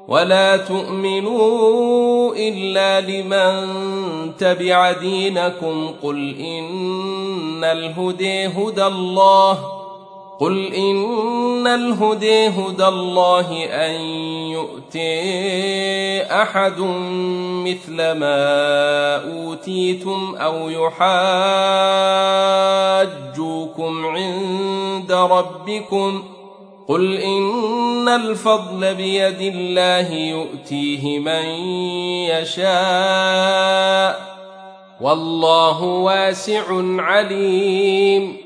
ولا تؤمنوا إلا لمن تبع دينكم قل إن الهدى هدى الله أن يؤتي أحد مثل ما أوتيتم أو يحاجوكم عند ربكم قل إن الفضل بيد الله يؤتيه من يشاء والله واسع عليم.